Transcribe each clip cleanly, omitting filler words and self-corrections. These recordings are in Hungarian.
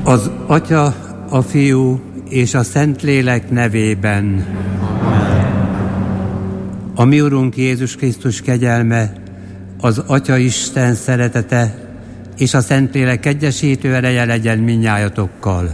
Az Atya, a Fiú és a Szentlélek nevében. A mi Urunk Jézus Krisztus kegyelme, az Atya Isten szeretete és a Szentlélek egyesítő ereje legyen mindnyájatokkal.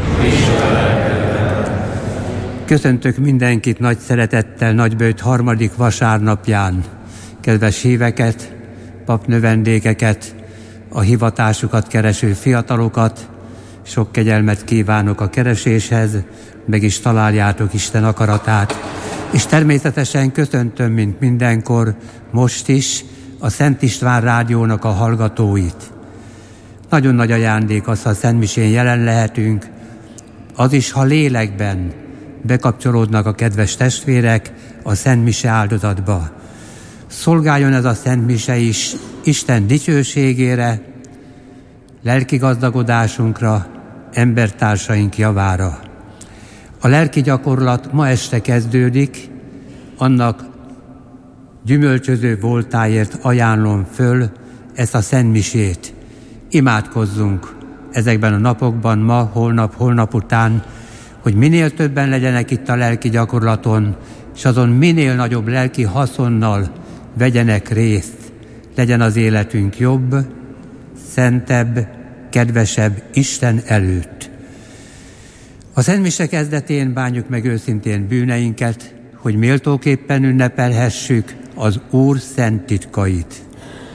Köszöntök mindenkit nagy szeretettel Nagyböjt harmadik vasárnapján, kedves híveket, papnövendékeket, a hivatásukat kereső fiatalokat. Sok kegyelmet kívánok a kereséshez, meg is találjátok Isten akaratát. És természetesen köszöntöm, mint mindenkor, most is a Szent István Rádiónak a hallgatóit. Nagyon nagy ajándék az, ha a Szentmisén jelen lehetünk, az is, ha lélekben bekapcsolódnak a kedves testvérek a Szentmise áldozatba. Szolgáljon ez a Szentmise is Isten dicsőségére, lelki gazdagodásunkra, embertársaink javára. A lelki gyakorlat ma este kezdődik, annak gyümölcsöző voltáért ajánlom föl ezt a szentmisét. Imádkozzunk ezekben a napokban, ma, holnap után, hogy minél többen legyenek itt a lelki gyakorlaton, és azon minél nagyobb lelki haszonnal vegyenek részt. Legyen az életünk jobb, szentebb, kedvesebb Isten előtt. A Szentmise kezdetén bánjuk meg őszintén bűneinket, hogy méltóképpen ünnepelhessük az Úr szent titkait.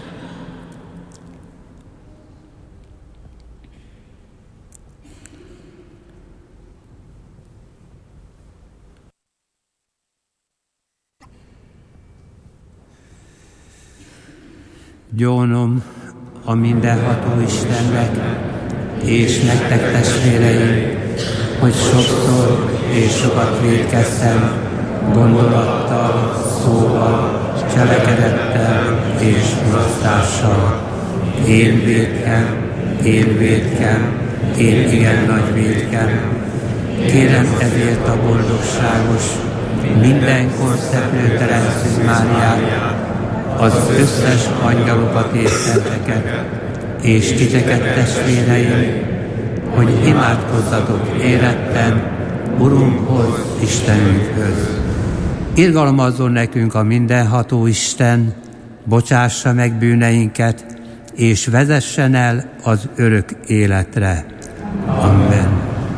Gyónom a mindenható Istennek, és nektek testvéreim, hogy sokszor és sokat vétkeztem, gondolattal, szóval, cselekedettel és mulasztással. Én vétkem, én igen nagy vétkem. Kérem ezért a boldogságos, mindenkor szeplőtelen Szűz Máriát, az összes angyalokat és szenteket, és titeket testvéreim, hogy imádkozzatok éretten Urunkhoz, Istenünkhöz. Irgalmazzon nekünk a mindenható Isten, bocsássa meg bűneinket, és vezessen el az örök életre. Amen.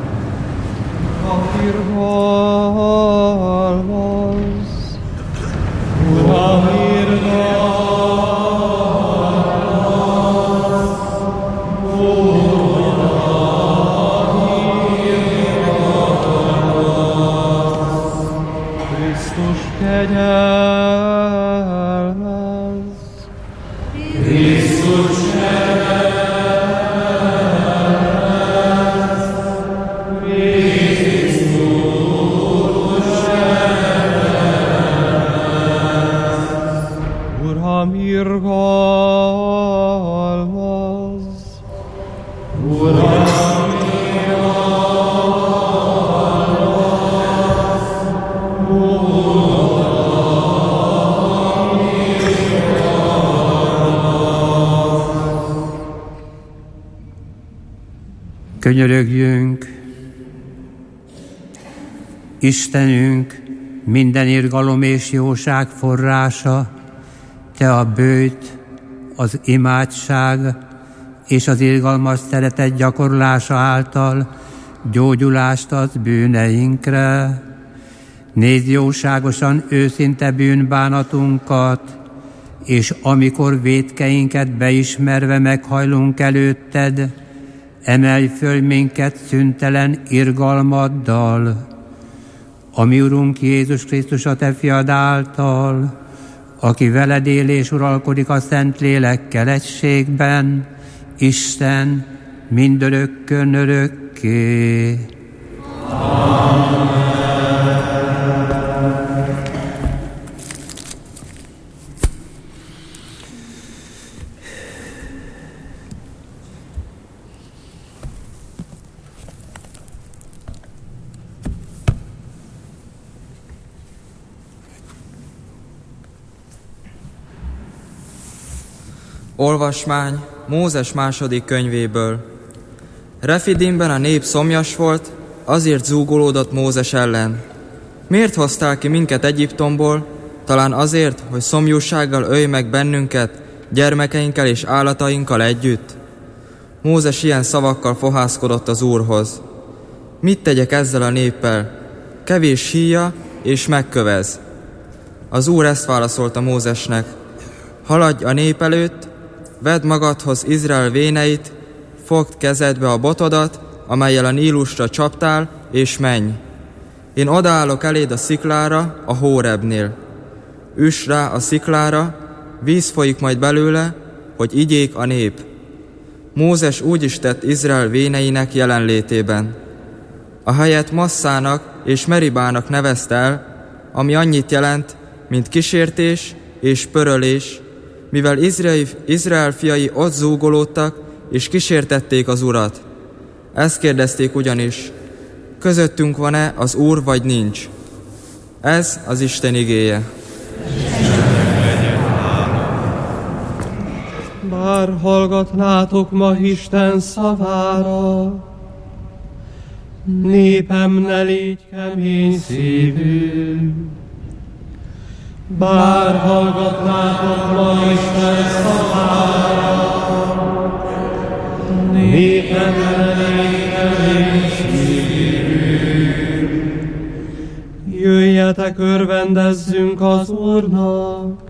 Könyörögjünk! Istenünk, minden irgalom és jóság forrása, Te a bőjt, az imádság és az irgalmas szeretet gyakorlása által gyógyulást adsz bűneinkre. Nézd jóságosan őszinte bűnbánatunkat, és amikor vétkeinket beismerve meghajlunk előtted, emelj föl minket szüntelen irgalmaddal, a mi Urunk Jézus Krisztus a Te fiad által, aki veled él és uralkodik a Szentlélekkel egységben, Isten mindörökkön örökké. Amen. Olvasmány Mózes második könyvéből. Refidimben a nép szomjas volt, azért zúgolódott Mózes ellen. Miért hoztál ki minket Egyiptomból? Talán azért, hogy szomjúsággal ölj meg bennünket, gyermekeinkkel és állatainkkal együtt? Mózes ilyen szavakkal fohászkodott az Úrhoz. Mit tegyek ezzel a néppel? Kevés híja, és megkövez. Az Úr ezt válaszolta Mózesnek. Haladj a nép előtt, vedd magadhoz Izrael véneit, fogd kezedbe a botodat, amellyel a Nílusra csaptál, és menj. Én odaállok eléd a sziklára, a Hórebnél. Üss rá a sziklára, víz folyik majd belőle, hogy igyék a nép. Mózes úgy is tett Izrael véneinek jelenlétében. A helyet Masszának és Meribának nevezte el, ami annyit jelent, mint kísértés és pörölés, mivel Izrael fiai ott zúgolódtak és kísértették az Urat. Ezt kérdezték ugyanis, közöttünk van-e az Úr, vagy nincs? Ez az Isten igéje. Bár hallgatnátok ma Isten szavára, népem, ne légy kemény szívű. Bár hallgatnátok ma Isten szavára, népem, ne légy kemény szívű. Jöjjetek, örvendezzünk az Úrnak,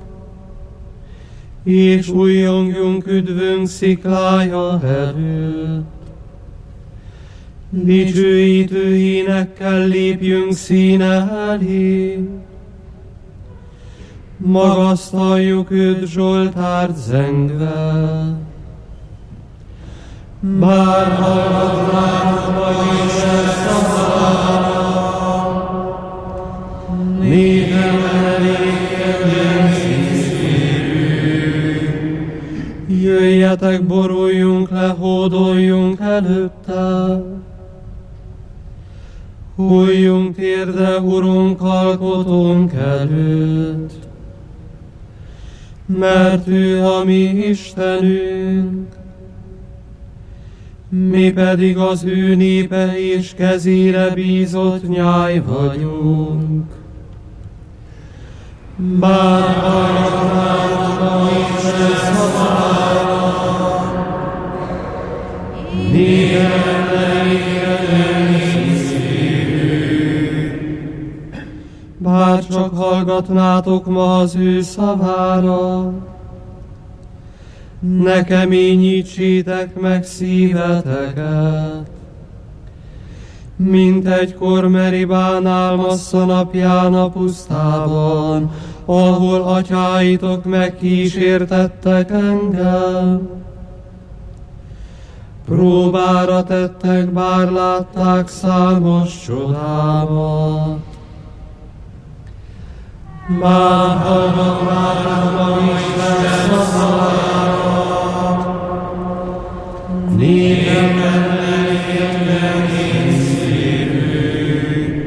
és újjongjunk üdvünk sziklája előtt. Dicsőítő énekkel lépjünk színe elé, magasztaljuk őt Zsoltárt zengve. Bár hallgatnátok ma Isten szavára, népem, ne légy kemény szívű. Jöjjetek, boruljunk le, hódoljunk előtte. Hulljunk térde, Urunk, alkotónk előtt, mert ő a mi Istenünk, mi pedig az ő népe és kezére bízott nyáj vagyunk. Bár hallgatnátok a Isten szavára, népem, ne légy kemény szívű. Bár csak hallgatnátok ma az ő szavára, ne keményítsétek meg szíveteket, mint egykor Meribánál Massza napján a pusztában, ahol atyáitok megkísértettek engem. Próbára tettek, bár látták számos csodámat. Már hallgatnátok a Isten szavára, népem, ne légy kemény szívű.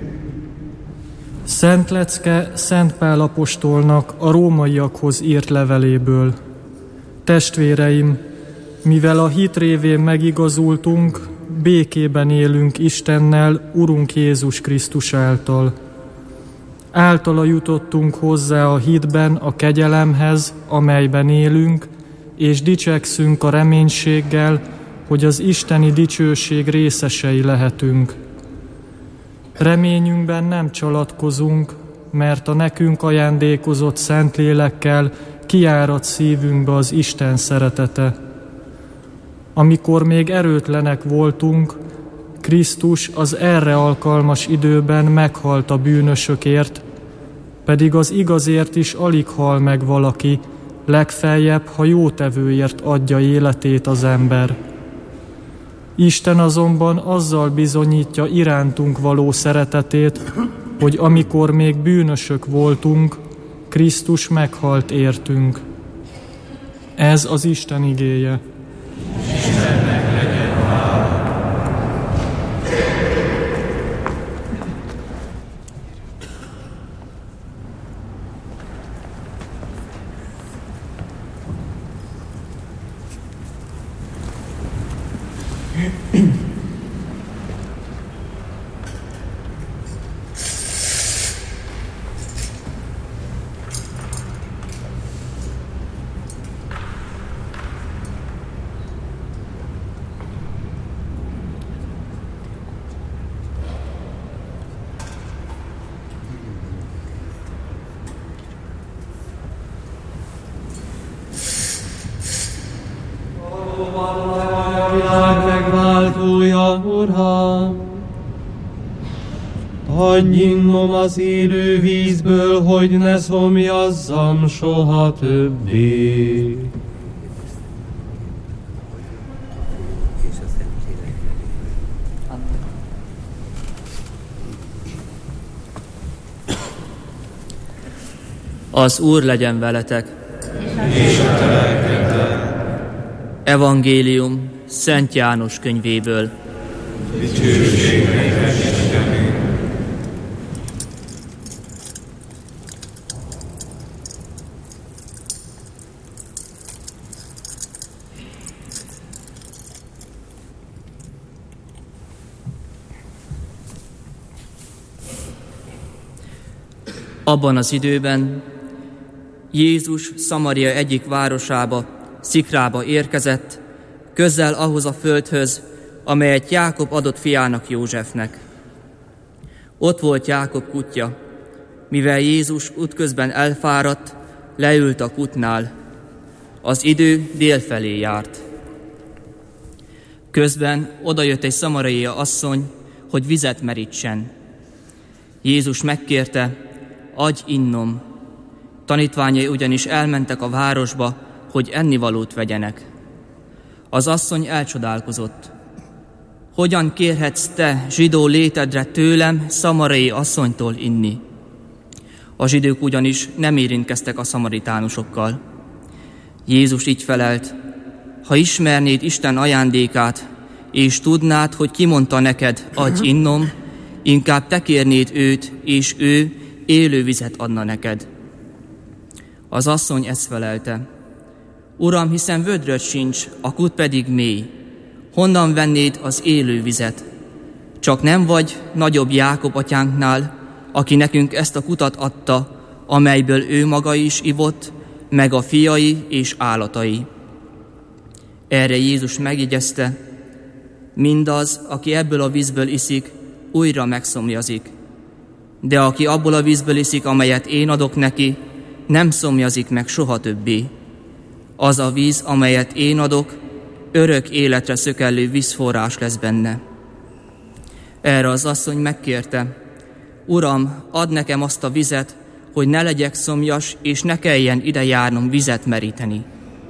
Szent Lecke Szent Pál apostolnak a rómaiakhoz írt leveléből. Testvéreim, mivel a hit révén megigazultunk, békében élünk Istennel, Urunk Jézus Krisztus által. Általa jutottunk hozzá a hitben a kegyelemhez, amelyben élünk, és dicsekszünk a reménységgel, hogy az isteni dicsőség részesei lehetünk. Reményünkben nem csalatkozunk, mert a nekünk ajándékozott Szentlélekkel kiárad szívünkbe az Isten szeretete. Amikor még erőtlenek voltunk, Krisztus az erre alkalmas időben meghalt a bűnösökért, pedig az igazért is alig hal meg valaki, legfeljebb, ha jótevőért adja életét az ember. Isten azonban azzal bizonyítja irántunk való szeretetét, hogy amikor még bűnösök voltunk, Krisztus meghalt értünk. Ez az Isten igéje. Megváltója, Uram! Adj innom az élő vízből, hogy ne szomjazzam soha többé. Az Úr legyen veletek. És a te lelkeddel. Evangélium Szent János könyvéből. Dicsőség neked, Istenünk. Abban az időben Jézus Szamaria egyik városába, Szikrába érkezett, közel ahhoz a földhöz, amelyet Jákob adott fiának Józsefnek. Ott volt Jákob kutya. Mivel Jézus útközben elfáradt, leült a kutnál. Az idő délfelé járt. Közben odajött egy szamariai asszony, hogy vizet merítsen. Jézus megkérte, adj innom. Tanítványai ugyanis elmentek a városba, hogy ennivalót vegyenek. Az asszony elcsodálkozott. Hogyan kérhetsz te, zsidó létedre tőlem, szamariai asszonytól inni? A zsidók ugyanis nem érintkeztek a szamaritánusokkal. Jézus így felelt, ha ismernéd Isten ajándékát, és tudnád, hogy ki mondta neked, adj innom, inkább te kérnéd őt, és ő élő vizet adna neked. Az asszony ezt felelte, Uram, hiszen vödröd sincs, a kút pedig mély. Honnan vennéd az élő vizet? Csak nem vagy nagyobb Jákob atyánknál, aki nekünk ezt a kutat adta, amelyből ő maga is ivott, meg a fiai és állatai. Erre Jézus megjegyezte, mindaz, aki ebből a vízből iszik, újra megszomjazik. De aki abból a vízből iszik, amelyet én adok neki, nem szomjazik meg soha többé. Az a víz, amelyet én adok, örök életre szökellő vízforrás lesz benne. Erre az asszony megkérte, Uram, add nekem azt a vizet, hogy ne legyek szomjas, és ne kelljen ide járnom vizet meríteni.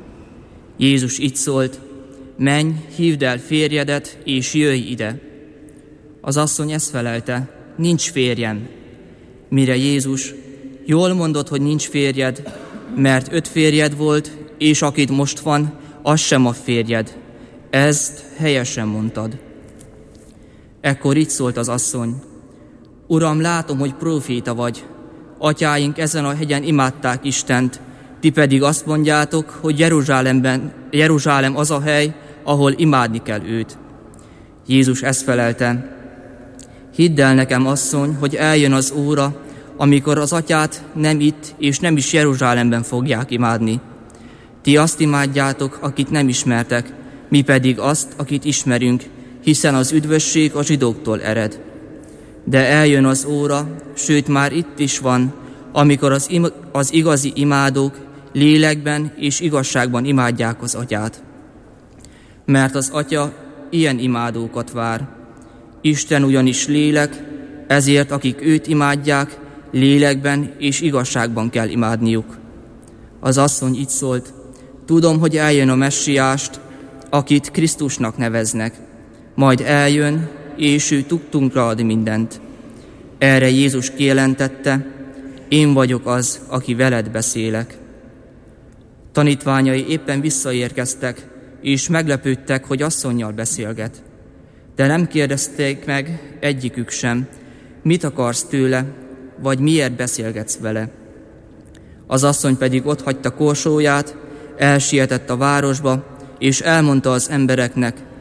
Jézus így szólt, menj, hívd el férjedet, és jöjj ide. Az asszony ezt felelte, nincs férjem. Mire Jézus, jól mondod, hogy nincs férjed, mert 5 férjed volt, és akit most van, az sem a férjed. Ezt helyesen mondtad. Ekkor így szólt az asszony, Uram, látom, hogy próféta vagy. Atyáink ezen a hegyen imádták Istent, ti pedig azt mondjátok, hogy Jeruzsálem az a hely, ahol imádni kell őt. Jézus ezt felelte, hidd el nekem, asszony, hogy eljön az óra, amikor az atyát nem itt és nem is Jeruzsálemben fogják imádni. Ti azt imádjátok, akit nem ismertek, mi pedig azt, akit ismerünk, hiszen az üdvösség a zsidóktól ered. De eljön az óra, sőt már itt is van, amikor az igazi imádók lélekben és igazságban imádják az atyát. Mert az atya ilyen imádókat vár. Isten ugyanis lélek, ezért akik őt imádják, lélekben és igazságban kell imádniuk. Az asszony így szólt, tudom, hogy eljön a messiást, akit Krisztusnak neveznek. Majd eljön, és ő tudtunkra ad mindent. Erre Jézus kijelentette, én vagyok az, aki veled beszélek. Tanítványai éppen visszaérkeztek, és meglepődtek, hogy asszonnyal beszélget. De nem kérdezték meg egyikük sem, mit akarsz tőle, vagy miért beszélgetsz vele. Az asszony pedig otthagyta korsóját, elsietett a városba, és elmondta az embereknek,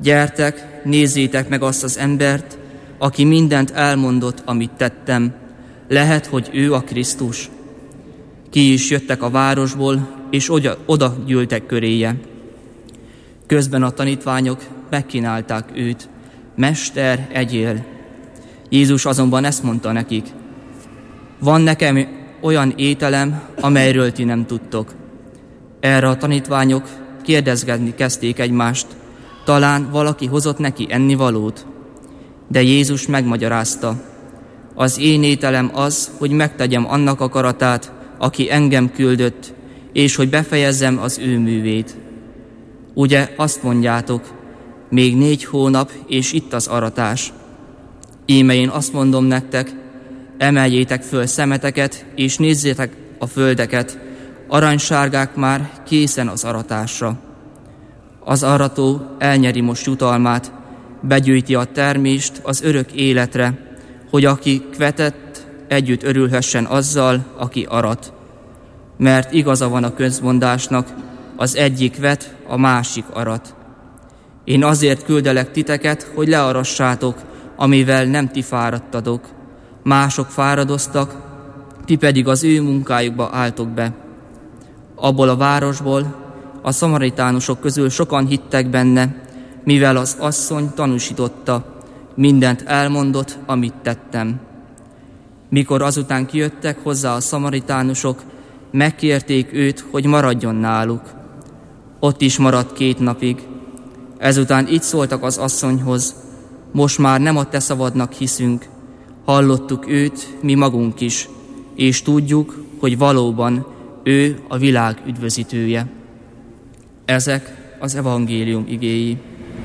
Gyertek, nézzétek meg azt az embert, aki mindent elmondott, amit tettem. Lehet, hogy ő a Krisztus. Ki is jöttek a városból, és oda gyűltek köréje. Közben a tanítványok megkínálták őt: Mester, egyél! Jézus azonban ezt mondta nekik: Van nekem olyan ételem, amelyről ti nem tudtok. Erre a tanítványok kérdezgetni kezdték egymást: Talán valaki hozott neki ennivalót? De Jézus megmagyarázta: Az én ételem az, hogy megtegyem annak akaratát, aki engem küldött, és hogy befejezzem az ő művét. Ugye azt mondjátok, még 4 hónap, és itt az aratás. Íme én azt mondom nektek, emeljétek föl szemeteket, és nézzétek a földeket, aranysárgák már készen az aratásra. Az arató elnyeri most jutalmát, begyűjti a termést az örök életre, hogy aki kvetett, együtt örülhessen azzal, aki arat. Mert igaza van a közmondásnak, az egyik vet, a másik arat. Én azért küldelek titeket, hogy learassátok, amivel nem ti fáradtatok. Mások fáradoztak, ti pedig az ő munkájukba álltok be. Abból a városból a szamaritánusok közül sokan hittek benne, mivel az asszony tanúsította, mindent elmondott, amit tettem. Mikor azután kijöttek hozzá a szamaritánusok, megkérték őt, hogy maradjon náluk. Ott is maradt 2 napig. Ezután így szóltak az asszonyhoz: Most már nem a te szavadnak hiszünk, hallottuk őt mi magunk is, és tudjuk, hogy valóban ő a világ üdvözítője. Ezek az evangélium igéi.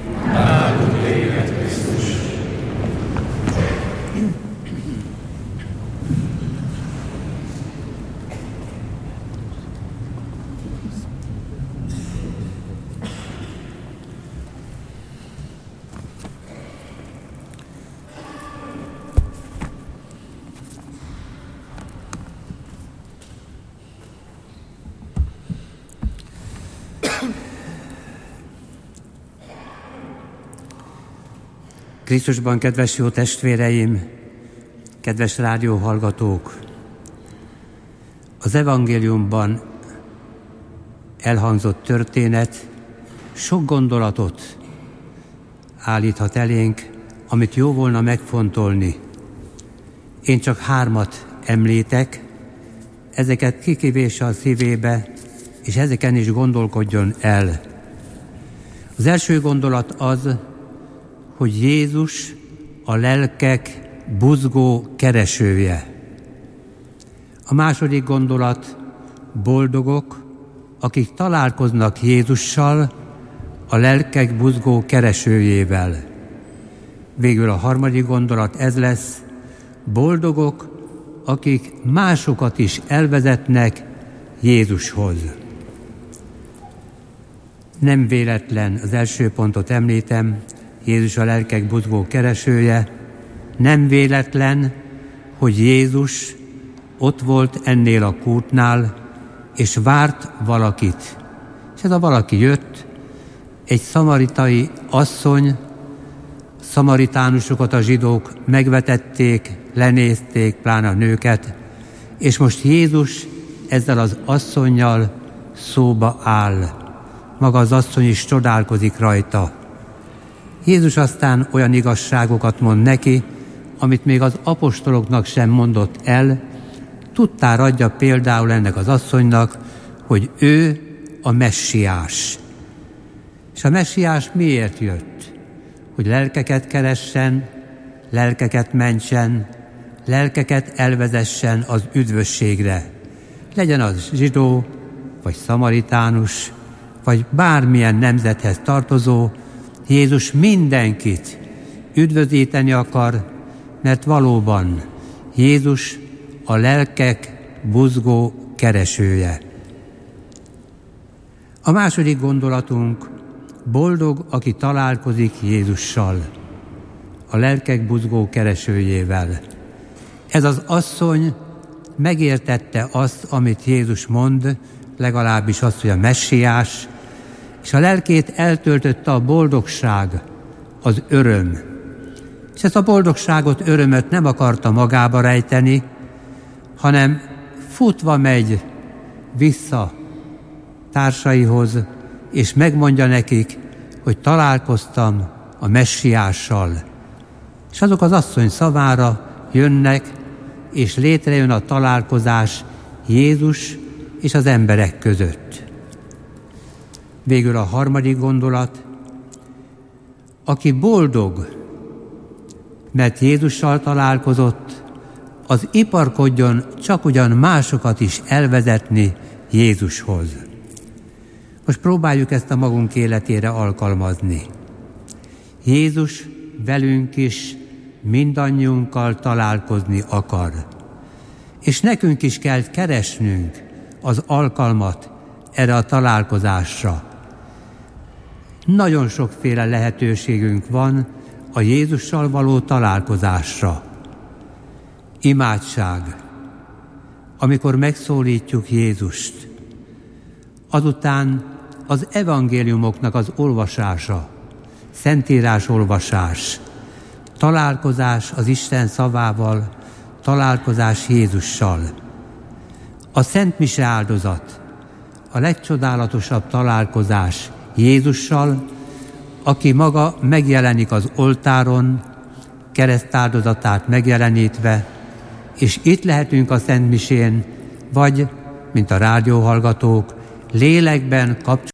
Krisztusban kedves jó testvéreim, kedves rádióhallgatók! Az evangéliumban elhangzott történet sok gondolatot állíthat elénk, amit jó volna megfontolni. Én csak 3 említek, ezeket kikivése a szívébe, és ezeken is gondolkodjon el. Az első gondolat az, hogy Jézus a lelkek buzgó keresője. A második gondolat: boldogok, akik találkoznak Jézussal, a lelkek buzgó keresőjével. Végül a harmadik gondolat ez lesz: boldogok, akik másokat is elvezetnek Jézushoz. Nem véletlen, az első pontot említem, Jézus a lelkek buzgó keresője. Nem véletlen, hogy Jézus ott volt ennél a kútnál, és várt valakit. És ez a valaki jött, egy szamaritai asszony. Szamaritánusokat a zsidók megvetették, lenézték, pláne a nőket, és most Jézus ezzel az asszonnyal szóba áll. Maga az asszony is csodálkozik rajta. Jézus aztán olyan igazságokat mond neki, amit még az apostoloknak sem mondott el. Tudtára adja például ennek az asszonynak, hogy ő a messiás. És a messiás miért jött? Hogy lelkeket keressen, lelkeket mentsen, lelkeket elvezessen az üdvösségre. Legyen az zsidó, vagy szamaritánus, vagy bármilyen nemzethez tartozó, Jézus mindenkit üdvözíteni akar, mert valóban Jézus a lelkek buzgó keresője. A második gondolatunk: boldog, aki találkozik Jézussal, a lelkek buzgó keresőjével. Ez az asszony megértette azt, amit Jézus mond, legalábbis azt, hogy a messiás, és a lelkét eltöltötte a boldogság, az öröm. És ezt a boldogságot, örömöt nem akarta magába rejteni, hanem futva megy vissza társaihoz, és megmondja nekik, hogy találkoztam a messiással. És azok az asszony szavára jönnek, és létrejön a találkozás Jézus és az emberek között. Végül a harmadik gondolat, aki boldog, mert Jézussal találkozott, az iparkodjon csak ugyan másokat is elvezetni Jézushoz. Most próbáljuk ezt a magunk életére alkalmazni. Jézus velünk is mindannyiunkkal találkozni akar. És nekünk is kell keresnünk az alkalmat erre a találkozásra. Nagyon sokféle lehetőségünk van a Jézussal való találkozásra. Imádság, amikor megszólítjuk Jézust. Azután az evangéliumoknak az olvasása, szentírás olvasás, találkozás az Isten szavával, találkozás Jézussal. A Szent Mise áldozat, a legcsodálatosabb találkozás Jézussal, aki maga megjelenik az oltáron, keresztáldozatát megjelenítve, és itt lehetünk a Szent Misén, vagy, mint a rádióhallgatók, lélekben kapcsolatban.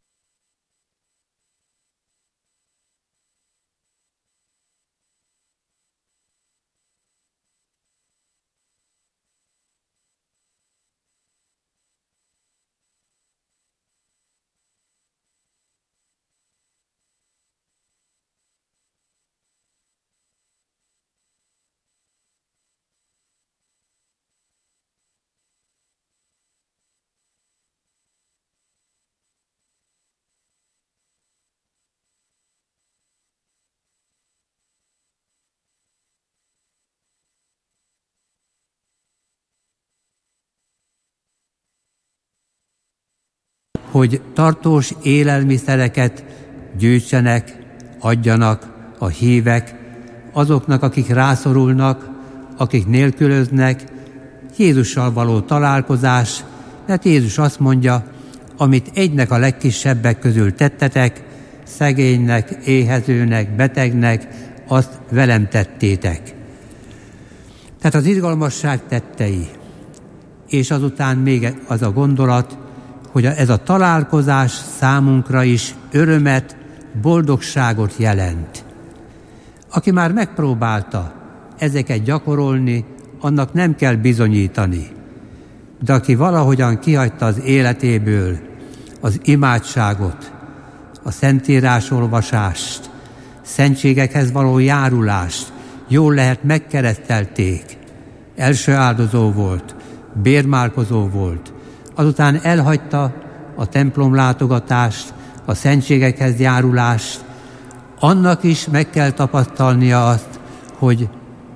Hogy tartós élelmiszereket gyűjtsenek, adjanak a hívek azoknak, akik rászorulnak, akik nélkülöznek, Jézussal való találkozás, mert Jézus azt mondja, amit egynek a legkisebbek közül tettetek, szegénynek, éhezőnek, betegnek, azt velem tettétek. Tehát az izgalmasság tettei, és azután még az a gondolat, hogy ez a találkozás számunkra is örömet, boldogságot jelent. Aki már megpróbálta ezeket gyakorolni, annak nem kell bizonyítani. De aki valahogyan kihagyta az életéből az imádságot, a szentírás olvasást, szentségekhez való járulást, jól lehet megkeresztelték, első áldozó volt, bérmálkozó volt, azután elhagyta a templom látogatást, a szentségekhez járulást, annak is meg kell tapasztalnia azt, hogy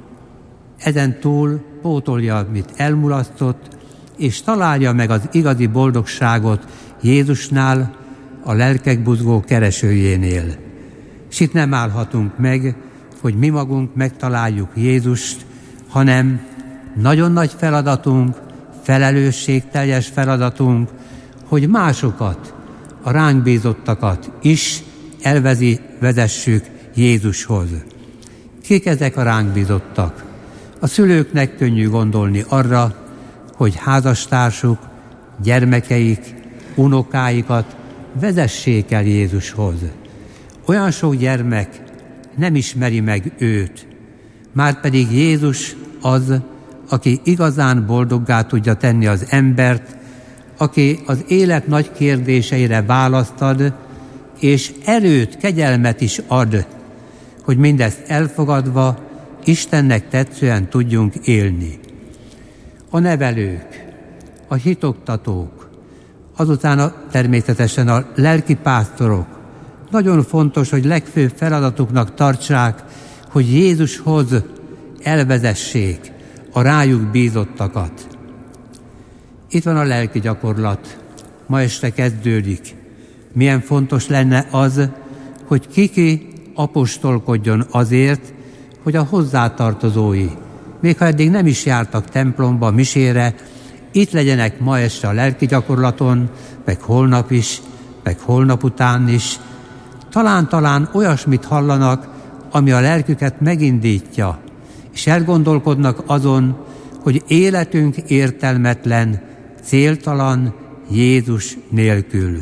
ezen túl pótolja, amit elmulasztott, és találja meg az igazi boldogságot Jézusnál, a lelkek buzgó keresőjénél. És itt nem állhatunk meg, hogy mi magunk megtaláljuk Jézust, hanem nagyon nagy feladatunk, felelősségteljes feladatunk, hogy másokat, a ránk bízottakat is vezessük Jézushoz. Kik ezek a ránk bízottak? A szülőknek könnyű gondolni arra, hogy házastársuk, gyermekeik, unokáikat vezessék el Jézushoz. Olyan sok gyermek nem ismeri meg őt, márpedig Jézus az, aki igazán boldoggá tudja tenni az embert, aki az élet nagy kérdéseire választ ad, és erőt, kegyelmet is ad, hogy mindezt elfogadva Istennek tetszően tudjunk élni. A nevelők, a hitoktatók, azután természetesen a lelkipásztorok nagyon fontos, hogy legfőbb feladatuknak tartsák, hogy Jézushoz elvezessék a rájuk bízottakat. Itt van a lelki gyakorlat. Ma este kezdődik Milyen fontos lenne az, hogy ki apostolkodjon azért, hogy a hozzátartozói, még ha eddig nem is jártak templomba, misére, itt legyenek ma este a lelki gyakorlaton, meg holnap is, meg holnap után is. Talán olyasmit hallanak, ami a lelküket megindítja, és elgondolkodnak azon, hogy életünk értelmetlen, céltalan Jézus nélkül.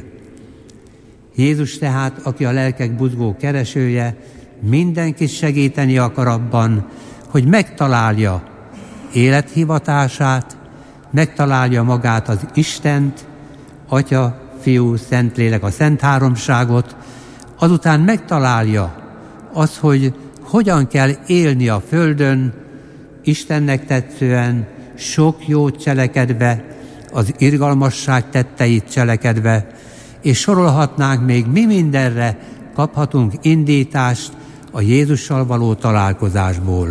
Jézus tehát, aki a lelkek buzgó keresője, mindenkit segíteni akar abban, hogy megtalálja élethivatását, megtalálja magát az Istent, Atya, Fiú, Szentlélek, a Szent Háromságot, azután megtalálja az, hogy hogyan kell élni a földön, Istennek tetszően, sok jót cselekedve, az irgalmasság tetteit cselekedve, és sorolhatnánk még, mi mindenre kaphatunk indítást a Jézussal való találkozásból.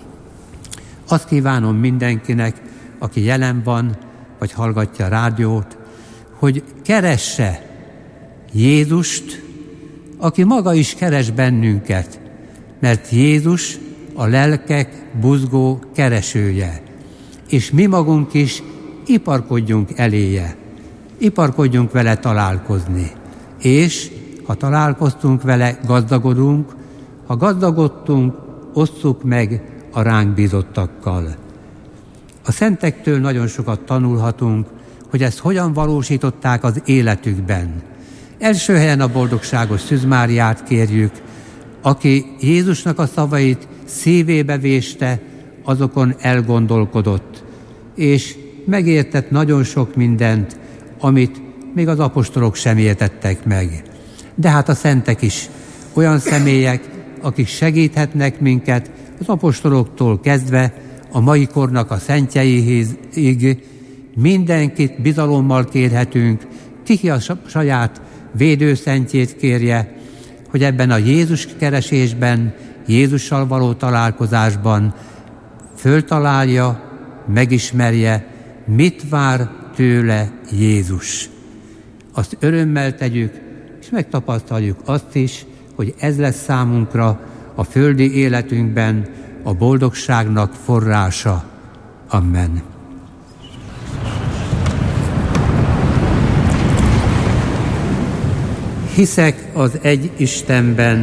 Azt kívánom mindenkinek, aki jelen van, vagy hallgatja a rádiót, hogy keresse Jézust, aki maga is keres bennünket, mert Jézus a lelkek buzgó keresője, és mi magunk is iparkodjunk eléje, iparkodjunk vele találkozni, és ha találkoztunk vele, gazdagodunk, ha gazdagodtunk, osszuk meg a ránk bízottakkal. A szentektől nagyon sokat tanulhatunk, hogy ezt hogyan valósították az életükben. Első helyen a boldogságos Szűz Máriát kérjük, aki Jézusnak a szavait szívébe véste, azokon elgondolkodott, és megértett nagyon sok mindent, amit még az apostolok sem értettek meg. De hát a szentek is olyan személyek, akik segíthetnek minket az apostoloktól kezdve a mai kornak a szentjeiig. Mindenkit bizalommal kérhetünk, ki a saját védőszentjét kérje, hogy ebben a Jézus keresésben, Jézussal való találkozásban föltalálja, megismerje, mit vár tőle Jézus. Azt örömmel tegyük, és megtapasztaljuk azt is, hogy ez lesz számunkra a földi életünkben a boldogságnak forrása. Amen. Hiszek az egy Istenben,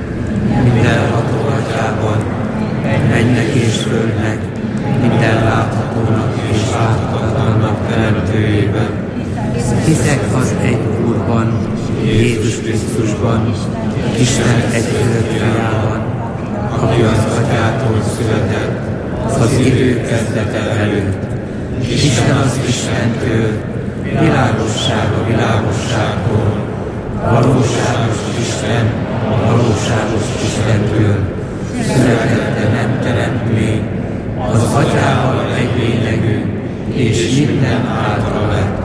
mindenható Atyában, mennek és földnek, minden láthatónak és láthatatlannak teremtőjében. Hiszek az egy Úrban, Jézus Krisztusban, Isten egyszülött fiában, aki az Atyától született, az idő kezdete előtt. Isten az Istentől, világosság a világosságtól, valóságos Isten a valóságos Istentől, született, nem teremtmény, az Atyával egy lényegű, és minden által lett.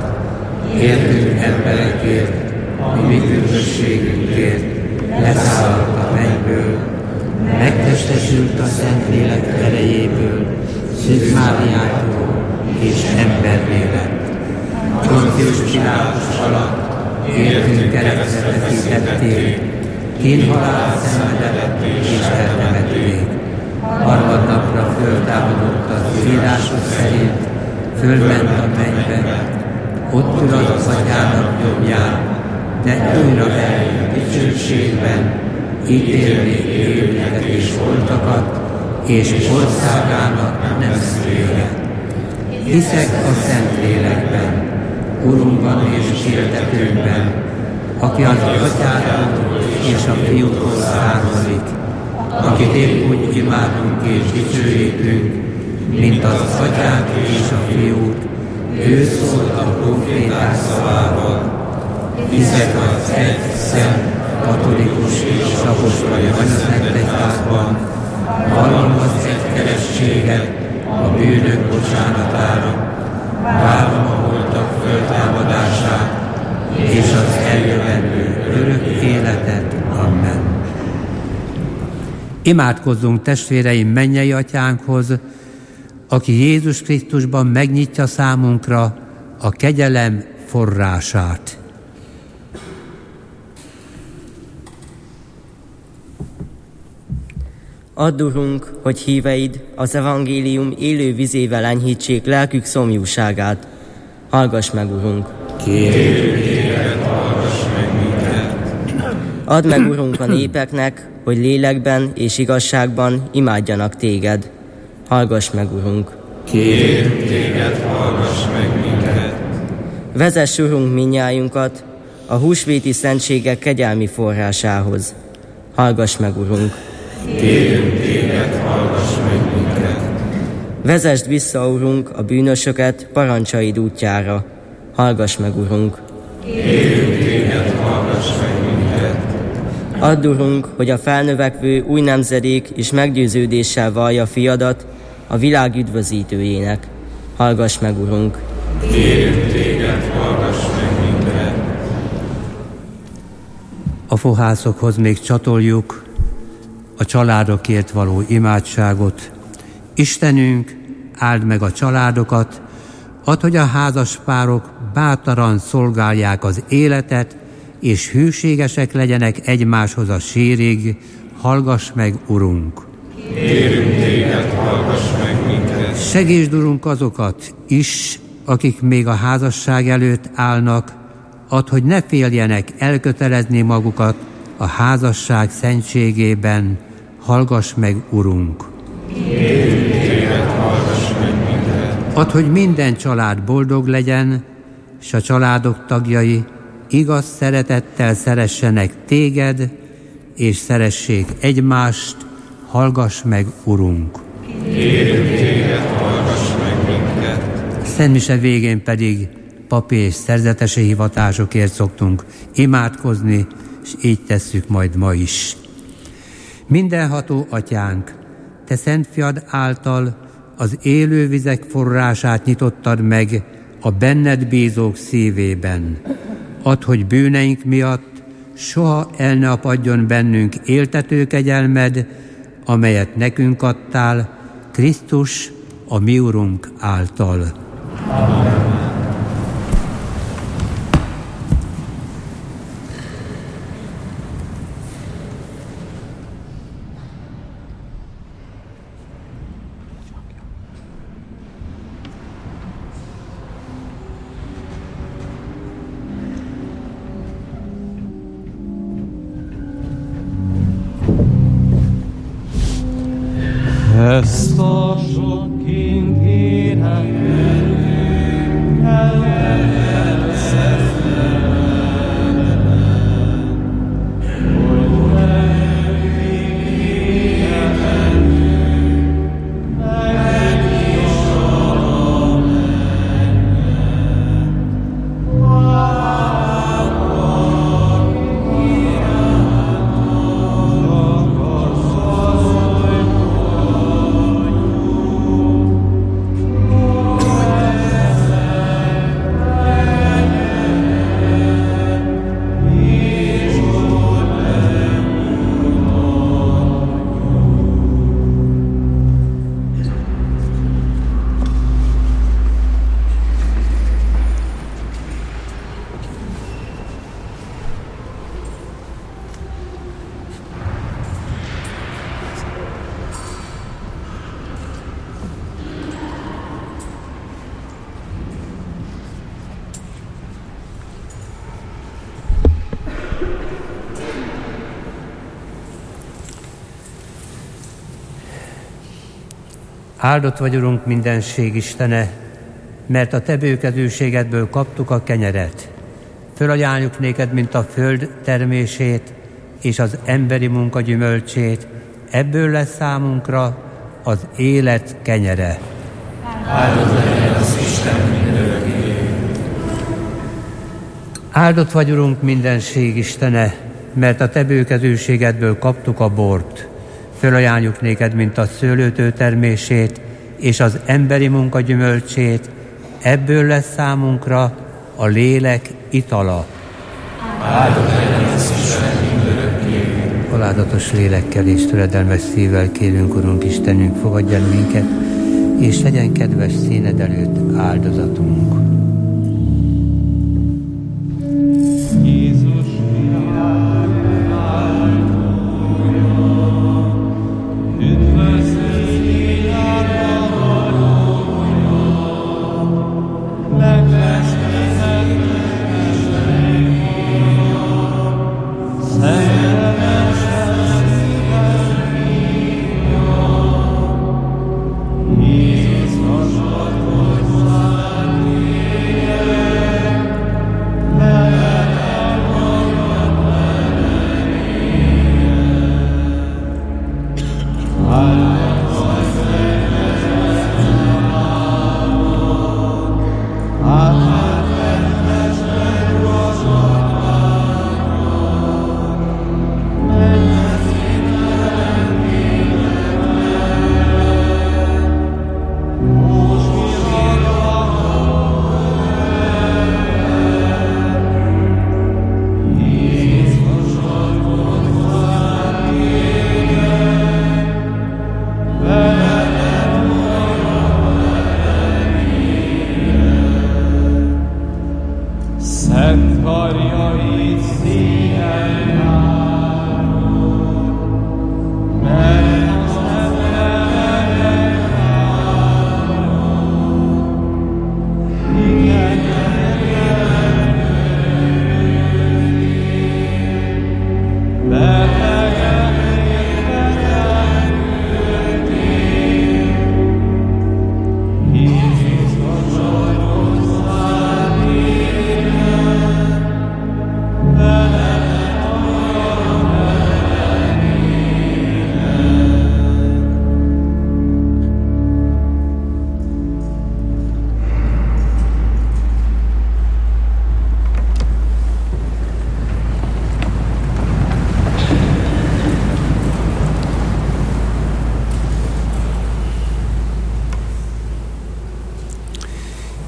Értünk emberekért, a mi üdvösségünkért, leszállt a mennyből, megtestesült a Szentlélek erejéből, Szűz Máriától és emberné lett. Poncius Pilátus alatt értünk keresztre feszítették, kínhalált szenvedett és eltemették. Harmadnapra föltámadott az írásos szerint, fölment a mennybe, ott ül az Atyának jobbján, de újra eljön dicsőségben, ítélni élőket és holtakat, és országának nem lesz vége. Hiszek a Szentlélekben, Urunkban és Hirdetőnkben, aki az Atyától és a Fiútól származik, akit épp úgy imádunk és dicsőítünk, mint az Atyát és a Fiút, ő szólt a proféták szavával. Hiszek az egy szent, katolikus és apostoli anyaszentegyházban, vallom az egy keresztséget a bűnök bocsánatára, várom a holtak föltámadását és az eljövendő örök életet. Amen. Imádkozzunk testvéreim mennyei Atyánkhoz, aki Jézus Krisztusban megnyitja számunkra a kegyelem forrását. Add, Urunk, hogy híveid az evangélium élő vizével enyhítsék lelkük szomjúságát. Hallgass meg, Urunk! Kérjük téged, hallgass meg minket! Add meg, Urunk, a népeknek, hogy lélekben és igazságban imádjanak téged. Hallgass meg, Urunk! Kérjük téged, hallgass meg minket! Vezess, Urunk, mindnyájunkat a húsvéti szentségek kegyelmi forrásához. Hallgass meg, Urunk! Kérjük téged, hallgass meg minket! Vezesd vissza, Urunk, a bűnösöket parancsaid útjára. Hallgass meg, Urunk! Kérjük téged, hallgass meg minket! Add, Urunk, hogy a felnövekvő új nemzedék is meggyőződéssel vallja fiadat a világ üdvözítőjének. Hallgass meg, Urunk! Kérjük téged, hallgass meg minket! A fohászokhoz még csatoljuk a családokért való imádságot. Istenünk, áld meg a családokat, add, hogy a házaspárok bátran szolgálják az életet, és hűségesek legyenek egymáshoz a sérig. Hallgass meg, Urunk! Kérünk téged, hallgass meg minket! Segítsd, Urunk, azokat is, akik még a házasság előtt állnak, add, hogy ne féljenek elkötelezni magukat a házasság szentségében. Hallgass meg, Urunk! Kérünk téged, hallgass meg minket! Add, hogy minden család boldog legyen, s a családok tagjai igaz szeretettel szeressenek téged, és szeressék egymást. Hallgass meg, Urunk! Kérünk téged, hallgass meg minket! Szent mise végén pedig papi és szerzetesi hivatásokért szoktunk imádkozni, és így tesszük majd ma is. Mindenható Atyánk, Te Szent Fiad által az élő vizek forrását nyitottad meg a benned bízók szívében. Add, hogy bűneink miatt soha el ne apadjon bennünk éltető kegyelmed, amelyet nekünk adtál, Krisztus, a mi Urunk által. Amen. Ezt a sok kint énekelünk, kellett szesztelenben, hogy nekik énekelünk, megnyisson a mennyet. Vállal irántok a szolj, Áldott vagy, Urunk, mindenség Istene, mert a Te bőkezűségedből kaptuk a kenyeret. Fölajánljuk néked, mint a föld termését és az emberi munka gyümölcsét, ebből lesz számunkra az élet kenyere. Áldott legyen az Isten mindörökké. Áldott vagy, Urunk, mindenség Istene, mert a Te bőkezűségedből kaptuk a bort. Fölajánljuk néked, mint a szőlőtő termését és az emberi munka gyümölcsét, ebből lesz számunkra a lélek itala. Áldott legyen az Isten mindörökké. Alázatos lélekkel és töredelmes szívvel kérünk, Urunk Istenünk, fogadj el minket, és legyen kedves színed előtt áldozatunk. Jézus világ áldója,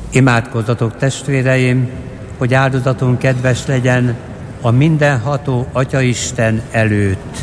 Imádkozzatok, testvéreim, hogy áldozatunk kedves legyen a mindenható Atyaisten előtt.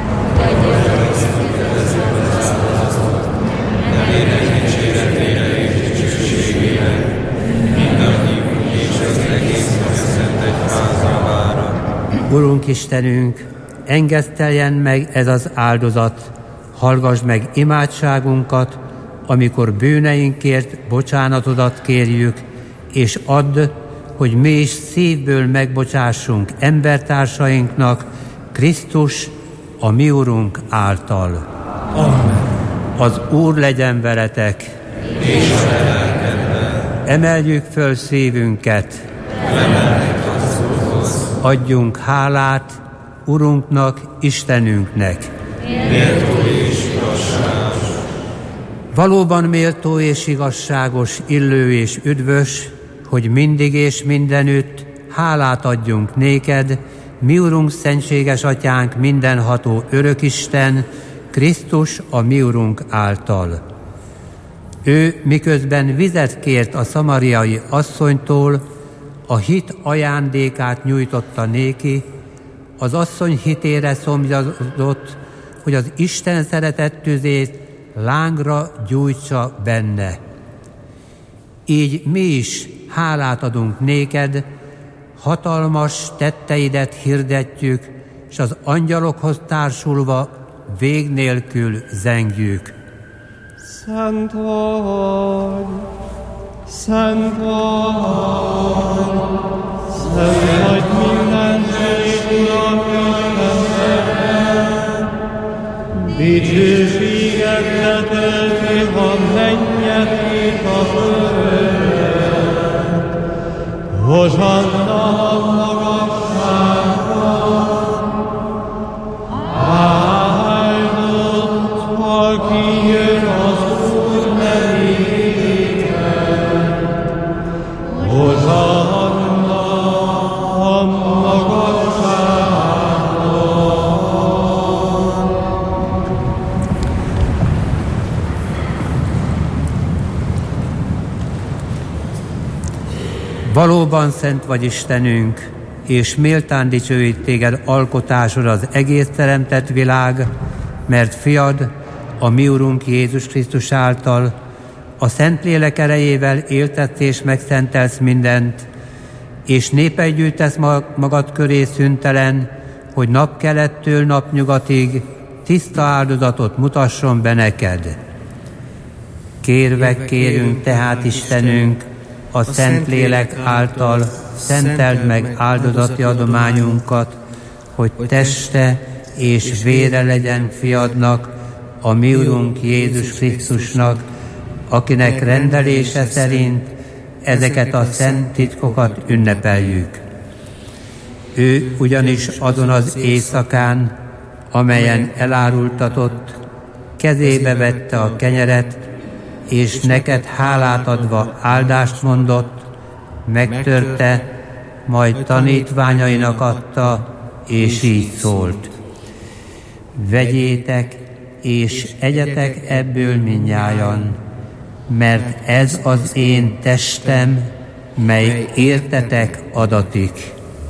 Urunk Istenünk, engeszteljen meg ez az áldozat, hallgass meg imádságunkat, amikor bűneinkért bocsánatodat kérjük, és add, hogy mi is szívből megbocsássunk embertársainknak Krisztus, a mi Urunk által. Amen. Az Úr legyen veletek, És a te lelkedben. Emeljük föl szívünket, adjunk hálát Urunknak, Istenünknek. Méltó és igazságos. Valóban méltó és igazságos, illő és üdvös, hogy mindig és mindenütt hálát adjunk néked, mi Urunk, szentséges Atyánk, mindenható Örökisten, Krisztus, a mi Urunk által. Ő miközben vizet kért a szamariai asszonytól, a hit ajándékát nyújtotta néki, az asszony hitére szomjazott, hogy az Isten szeretett tüzét lángra gyújtsa benne. Így mi is hálát adunk néked, hatalmas tetteidet hirdetjük, és az angyalokhoz társulva vég nélkül zengjük. Szent vagy, szent vagy, szent vagy mindenség Urak Istened. Dicsőséget letölti a mennyet és a földet. Hozsanna a magasságban, áldott, aki jön az Úr nevében. Hozsanna a magasságban. Valóban szent vagy Istenünk, és méltán dicsőít téged alkotásod az egész teremtett világ, mert fiad, a mi Urunk Jézus Krisztus által, a Szentlélek erejével éltetsz és megszentelsz mindent, és népet gyűjtesz magad köré szüntelen, hogy napkelettől napnyugatig tiszta áldozatot mutasson be neked. Kérünk tehát, Istenünk, a Szentlélek által szenteld meg áldozati adományunkat, hogy teste és vére legyen fiadnak, a mi Urunk Jézus Krisztusnak, akinek rendelése szerint ezeket a szent titkokat ünnepeljük. Ő ugyanis azon az éjszakán, amelyen elárultatott, kezébe vette a kenyeret, és neked hálát adva áldást mondott, megtörte, majd tanítványainak adta, és így szólt. Vegyétek, és egyetek ebből mindnyájan, mert ez az én testem, mely értetek adatik.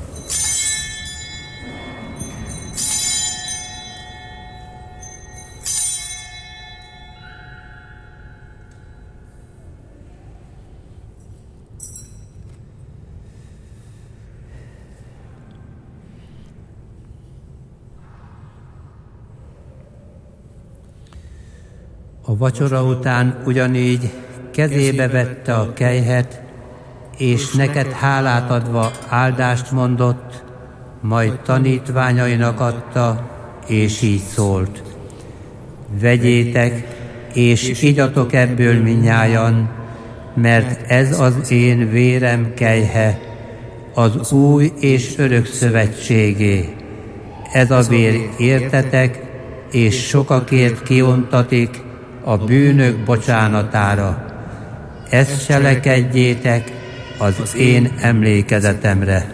A vacsora után ugyanígy kezébe vette a kelyhet, és neked hálát adva áldást mondott, majd tanítványainak adta, és így szólt. Vegyétek, és igyatok ebből mindnyájan, mert ez az én vérem kelyhe, az új és örök szövetségé. Ez a vér értetek, és sokakért kiontatik a bűnök bocsánatára. Ezt cselekedjétek az én emlékezetemre.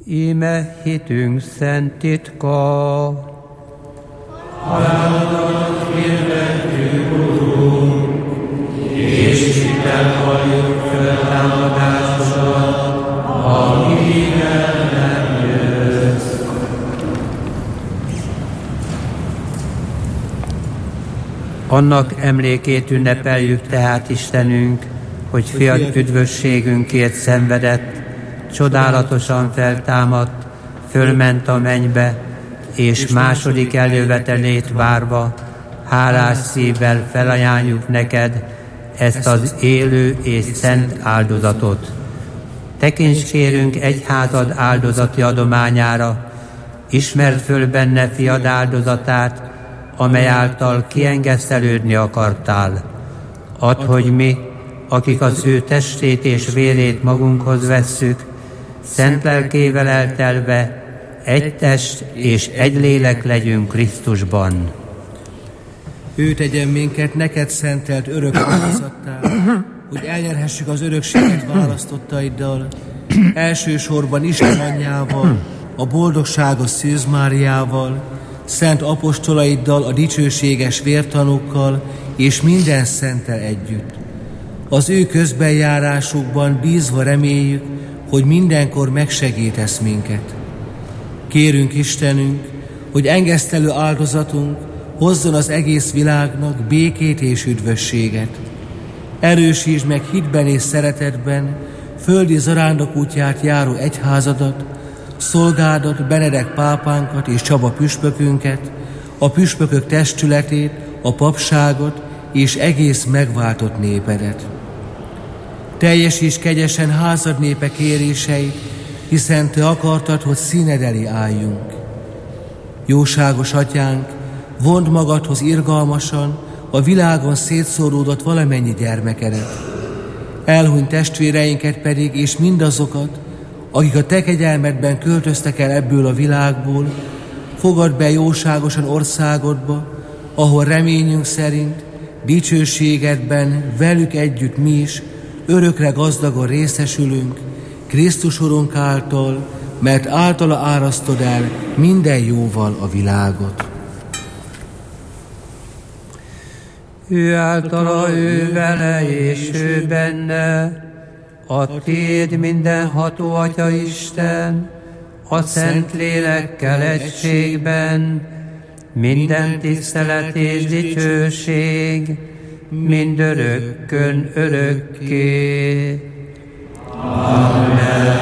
Íme hitünk szent titka. Halálodat hirdettük, Urunk, és hittel halljuk föltámadásodat, amíg el nem jössz. Annak emlékét ünnepeljük tehát Istenünk, hogy fiad üdvösségünkért szenvedett, csodálatosan feltámadt, fölment a mennybe, és második eljövetelét várva, hálás szívvel felajánljuk neked ezt az élő és szent áldozatot. Tekints kérünk egyházad áldozati adományára, ismerd föl benne fiad áldozatát, amely által kiengesztelődni akartál. Add, hogy mi, akik az ő testét és vérét magunkhoz vesszük, szent lelkével eltelve, egy test és egy lélek legyünk Krisztusban. Ő tegyen minket neked szentelt örök áldozattá, hogy elnyerhessük az örökséget választottaiddal, elsősorban Isten anyjával, a boldogságos Szűz Máriával, szent apostolaiddal, a dicsőséges vértanúkkal és minden szenttel együtt. Az ő közbenjárásukban bízva reméljük, hogy mindenkor megsegítesz minket. Kérünk Istenünk, hogy engesztelő áldozatunk hozzon az egész világnak békét és üdvösséget. Erősítsd meg hitben és szeretetben földi zarándok útját járó egyházadat, szolgádat, Benedek pápánkat és Csaba püspökünket, a püspökök testületét, a papságot és egész megváltott népedet. Teljesíts kegyesen házad népe kéréseit, hiszen te akartad, hogy színed elé álljunk. Jóságos atyánk, vond magadhoz irgalmasan a világon szétszóródott valamennyi gyermekedet. Elhunyt testvéreinket pedig, és mindazokat, akik a te kegyelmedben költöztek el ebből a világból, fogadd be jóságosan országodba, ahol reményünk szerint dicsőségedben velük együtt mi is örökre gazdagon részesülünk, Krisztus Urunk által, mert általa árasztod el minden jóval a világot. Ő általa, ő vele és ő benne, a tiéd mindenható Atya Isten, a Szent Lélekkel egységben, minden tisztelet és dicsőség, mindörökkön örökké. Amen.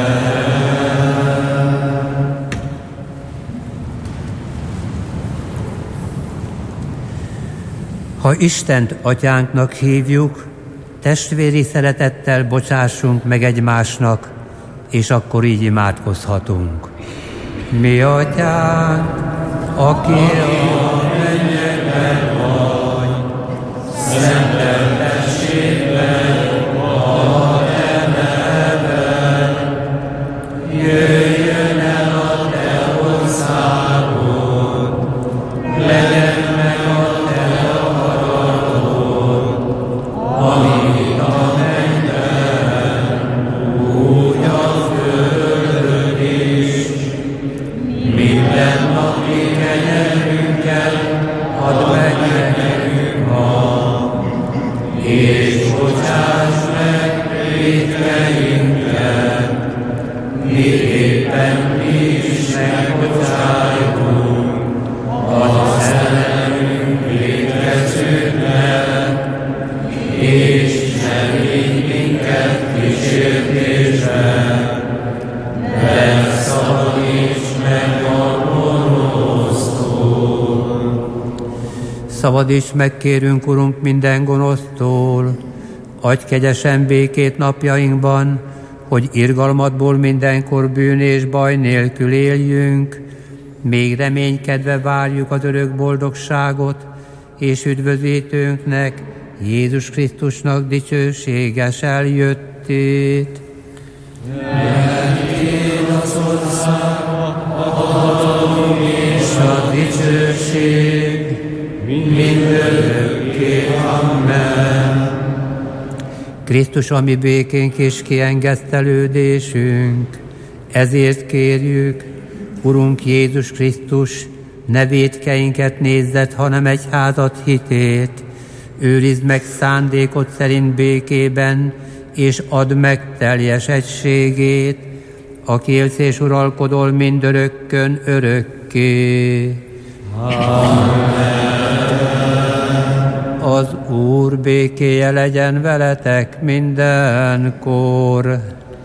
Ha Istent atyánknak hívjuk, testvéri szeretettel bocsássunk meg egymásnak, és akkor így imádkozhatunk. Mi atyánk, aki a mennyekben vagy, szenteltessék meg a te neved, jöjjön el a te országod, legyen meg a te akaratod, amint a mennyben, úgy a földön is. Minden napi kenyerünket add meg nekünk ma, és bocsáss meg vétkeinket, miképpen mi is megbocsájtunk az ellenünk vétkezőknek, és ne vigy minket kísértésbe, de szabadíts meg a gonosztól. Szabadíts meg, kérünk, Urunk, minden gonosztól, adj kegyesen békét napjainkban, hogy irgalmadból mindenkor bűn és baj nélkül éljünk, még reménykedve várjuk az örök boldogságot, és üdvözítőnknek, Jézus Krisztusnak dicsőséges eljöttét. Neked az ország, a hatalom és a dicsőség, mindörökké. Amen. Krisztus, a mi békénk és kiengesztelődésünk, Ezért kérjük, Urunk Jézus Krisztus, ne vétkeinket nézzed, hanem egyházad hitét. Őrizd meg szándékod szerint békében, és add meg teljes egységét, aki élsz és uralkodol mindörökkön örökké. Amen. Az Úr békéje legyen veletek mindenkor.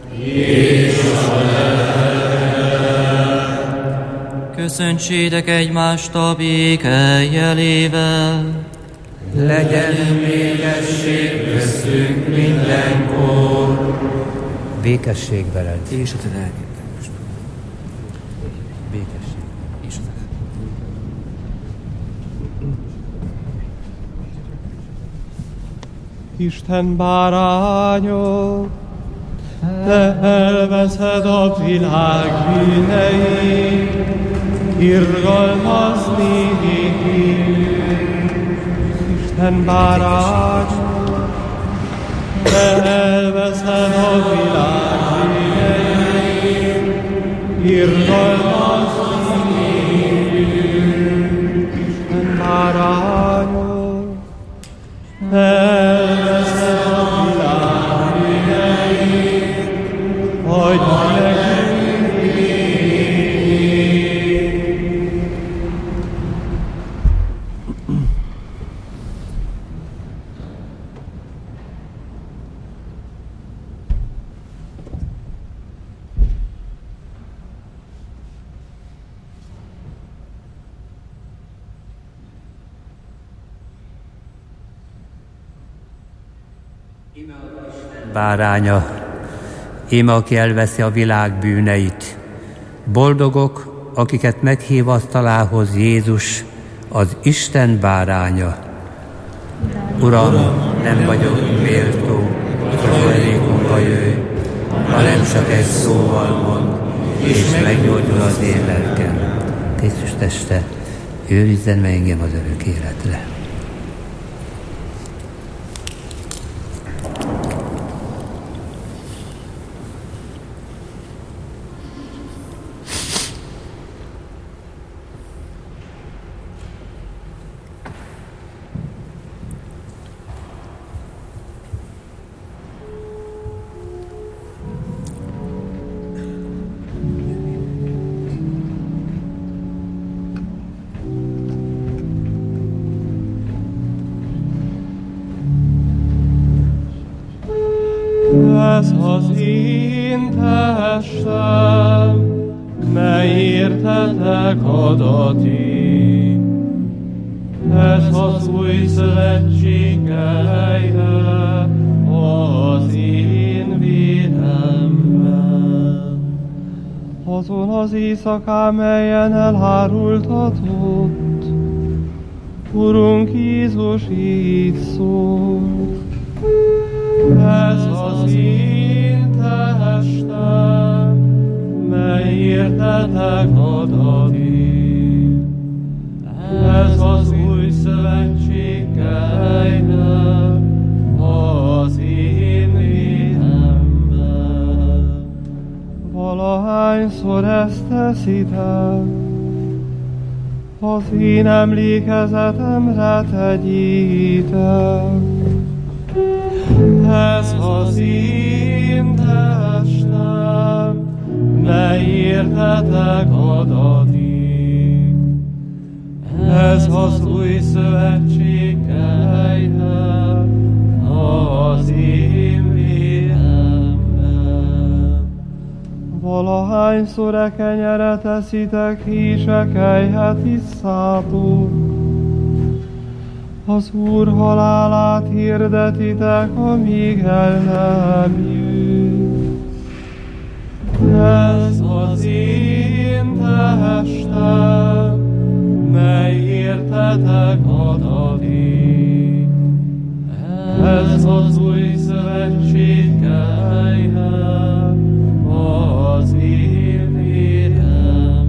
Köszöntsétek egymást a béke jelével. Legyen békesség köztünk mindenkor. Békesség veled. És a te lelkedben. Békesség. És a te Isten bárányok, te elveszed a világ bűneit, irgalmazni hívünk. Isten bárányok, te elveszed a világ bűneit, irgalmazni hívünk. Isten bárányok, te elveszed a világ bűneit, adj nekünk békét. Báránya, íme aki elveszi a világ bűneit. Boldogok, akiket meghív asztalához Jézus, az Isten báránya. Uram, nem vagyok méltó, hogy hajlékomba jöjj, hanem csak egy szóval mond, és meggyógyul az én lelkem. Krisztus teste, őrizzen meg engem az örök életre. Ez az én testem, mely értetek adatik. Ez az új szövetség helye az én véremben. Azon az éjszakán, melyen elárultatott, Urunk Jézus így szólt. Ez az én testem, mely értetek adatik. Ez az új szövetség helyne az én véremben. Valahányszor ezt teszitek, az én emlékezetemre tegyétek. Ez az én testem, mely értetek adatik. Ez az új szövetség helyne az én véremben. Valahányszor e kenyeret eszitek, és e kelyhet isszátok, az Úr halálát hirdetitek, amíg el nem jön. Ez az én testem, mely értetek adatik. Ez az új szövetség helyne az én véremben.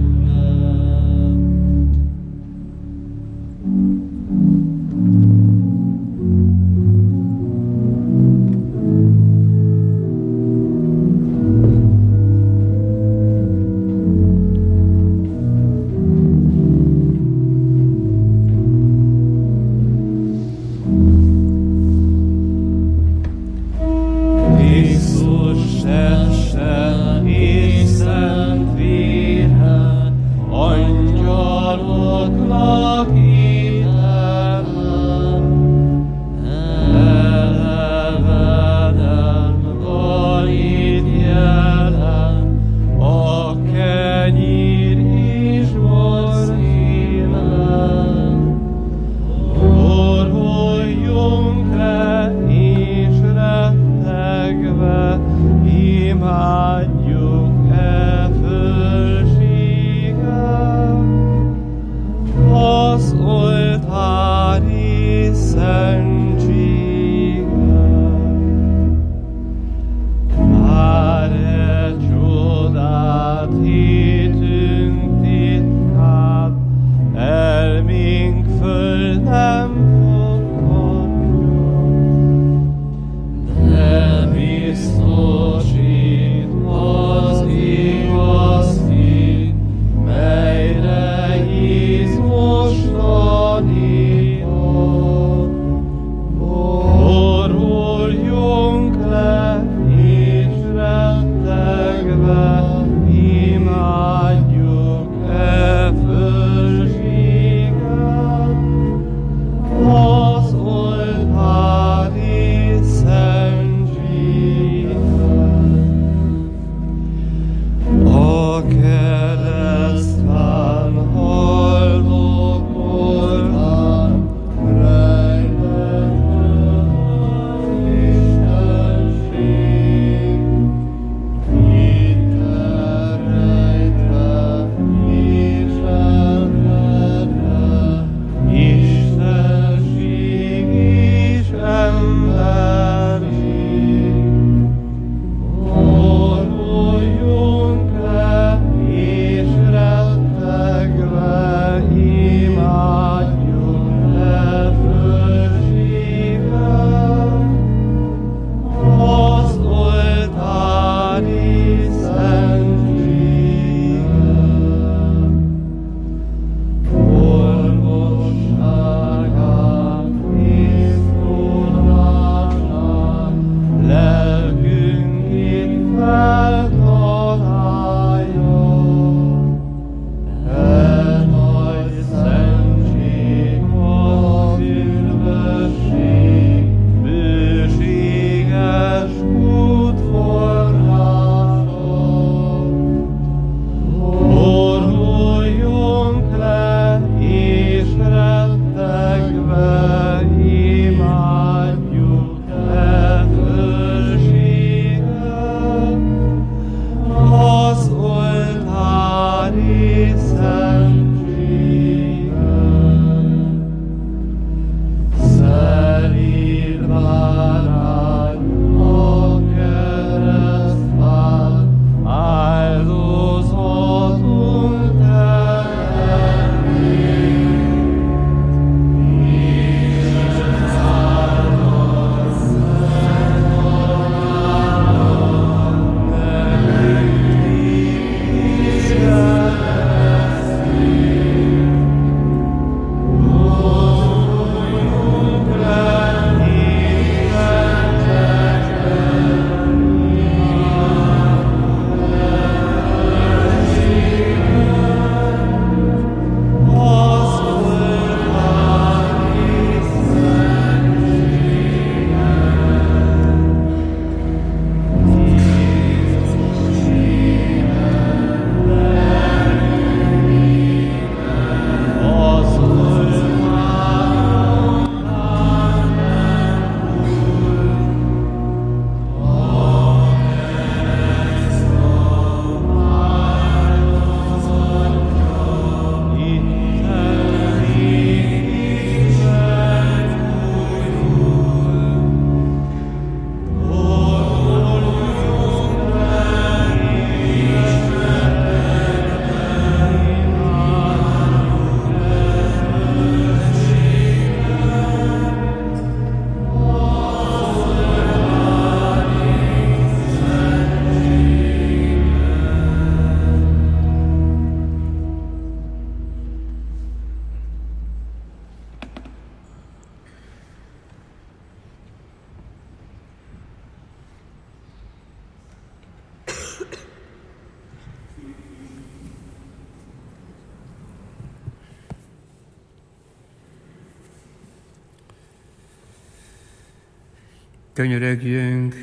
Könyörögjünk!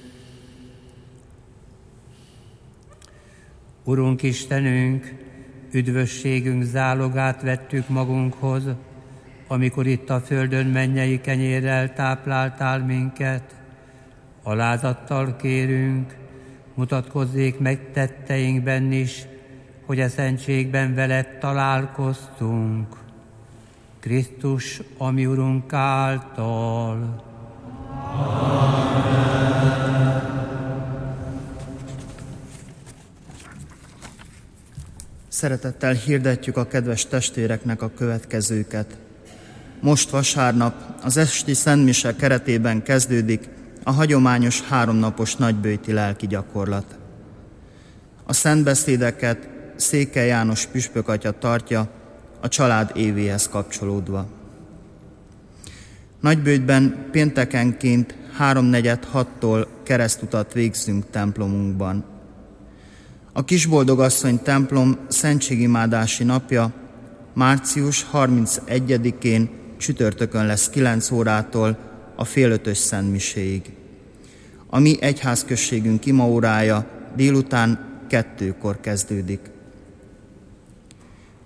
Urunk Istenünk, üdvösségünk zálogát vettük magunkhoz, amikor itt a földön mennyei kenyérrel tápláltál minket. Alázattal kérünk, mutatkozzék meg tetteinkben is, hogy a szentségben veled találkoztunk. Krisztus, a mi Urunk által. Szeretettel hirdetjük a kedves testvéreknek a következőket. Most vasárnap az esti szentmise keretében kezdődik a hagyományos 3 napos nagyböjti lelki gyakorlat. A szentbeszédeket Székely János püspök atya tartja a család évéhez kapcsolódva. Nagyböjtben péntekenként 3:46-tól keresztutat végzünk templomunkban. A Kisboldogasszony templom szentségimádási napja március 31-én csütörtökön lesz 9 órától a fél 5-ös szentmiséig. A mi egyházközségünk imaórája délután 2-kor kezdődik.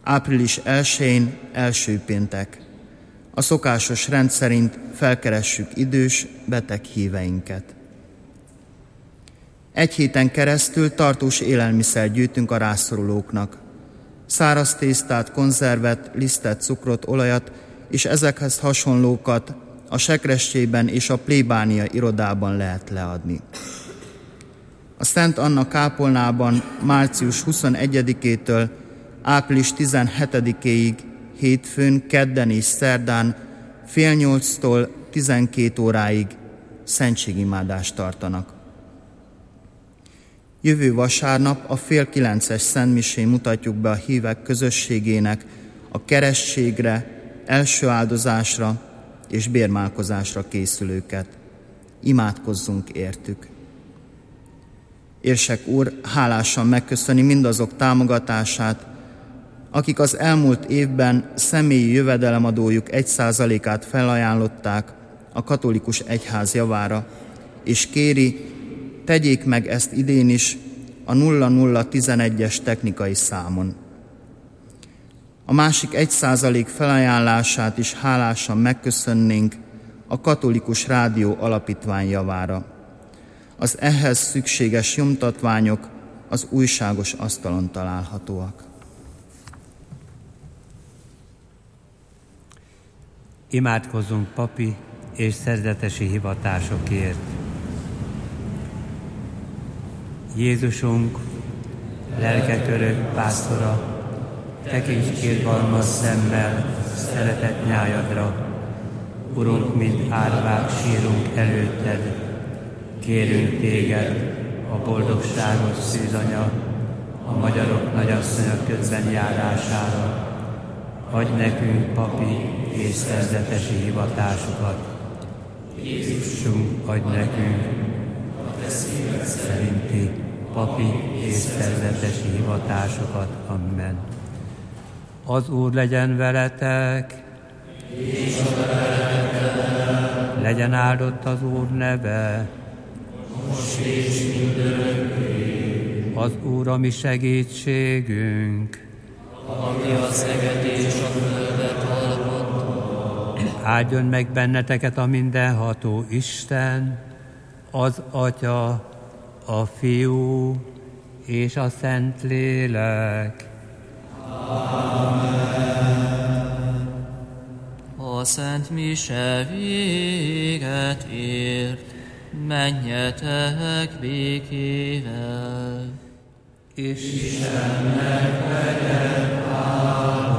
Április 1-én első péntek. A szokásos rend szerint felkeressük idős, beteg híveinket. Egy héten keresztül tartós élelmiszer gyűjtünk a rászorulóknak. Száraz tésztát, konzervet, lisztet, cukrot, olajat és ezekhez hasonlókat a Sekrestjében és a plébánia irodában lehet leadni. A Szent Anna kápolnában március 21-től április 17-ig hétfőn, kedden és szerdán fél 8-tól 12 óráig szentségimádást tartanak. Jövő vasárnap a fél 9-es szentmisén mutatjuk be a hívek közösségének a keresztségre, első áldozásra és bérmálkozásra készülőket. Imádkozzunk értük. Érsek úr hálásan megköszöni mindazok támogatását, akik az elmúlt évben személyi jövedelemadójuk 1%-át felajánlották a katolikus egyház javára, és kéri, tegyék meg ezt idén is a 0011-es technikai számon. A másik 1% felajánlását is hálásan megköszönnénk a Katolikus Rádió Alapítvány javára. Az ehhez szükséges nyomtatványok az újságos asztalon találhatóak. Imádkozzunk papi és szerzetesi hivatásokért. Jézusunk, lelkek örök pásztora, tekints irgalmas szemmel szeretett nyájadra. Urunk, mint árvák sírunk előtted, kérünk téged, a boldogságos szűzanya, a magyarok nagyasszonya közben járására. Adj nekünk papi és szerzetesi hivatásokat. Jézusunk, adj nekünk a te szíved szerinti papi és szerzetesi hivatásokat. Amen. Az Úr legyen veletek, és a veletek. Legyen áldott az Úr neve, most és mindörökké. Az Úr a mi segítségünk, aki a szeget és a földet alkotta. Áldjon meg benneteket a mindenható Isten, az Atya, a Fiú és a Szentlélek. Amen. A Szent Mise véget ért, menjetek békével. Istennek legyen hála.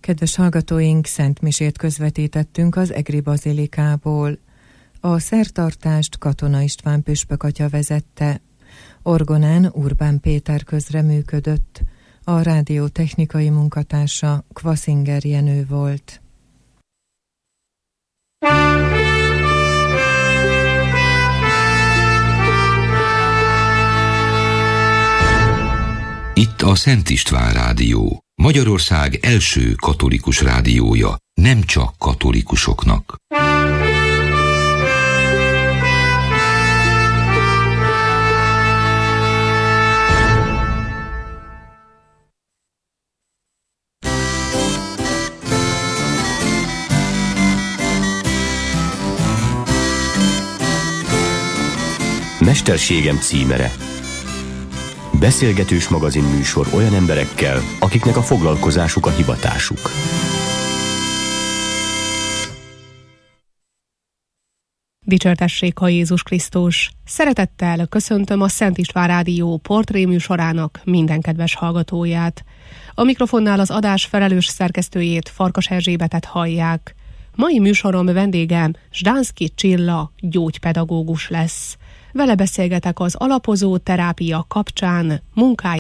Kedves hallgatóink, szentmisét közvetítettünk az Egri bazilikából. A szertartást Katona István püspök atya vezette. Orgonán Urbán Péter közreműködött. A rádió technikai munkatársa Kvaszinger Jenő volt. Itt a Szent István Rádió, Magyarország első katolikus rádiója, nem csak katolikusoknak. Mesterségem címere. Beszélgetős magazin műsor olyan emberekkel, akiknek a foglalkozásuk a hivatásuk. Dicsértessék a Jézus Krisztus! Szeretettel köszöntöm a Szent István Rádió portréműsorának minden kedves hallgatóját. A mikrofonnál az adás felelős szerkesztőjét, Farkas Erzsébetet hallják. Mai műsorom vendégem Zsdánszky Csilla gyógypedagógus lesz. Vele beszélgetek az alapozó terápia kapcsán munkája